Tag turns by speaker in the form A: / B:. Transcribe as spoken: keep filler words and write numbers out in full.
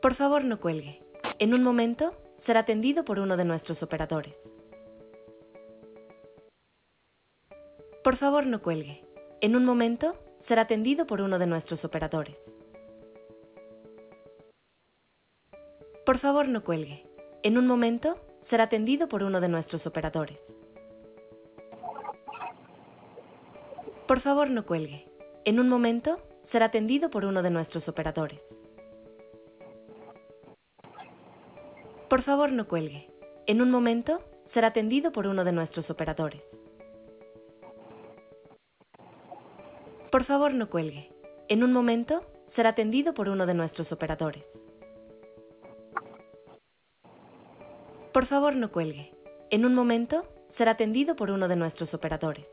A: Por favor, no cuelgue. En un momento, será atendido por uno de nuestros operadores. Por favor, no cuelgue. En un momento, será atendido por uno de nuestros operadores. Por favor, no cuelgue. En un momento, será atendido por uno de nuestros operadores. Por favor, no cuelgue. En un momento, será atendido por uno de nuestros operadores. Por favor, no cuelgue. En un momento, será atendido por uno de nuestros operadores. Por favor, no cuelgue. En un momento, será atendido por uno de nuestros operadores. Por favor, no cuelgue. En un momento, será atendido por uno de nuestros operadores.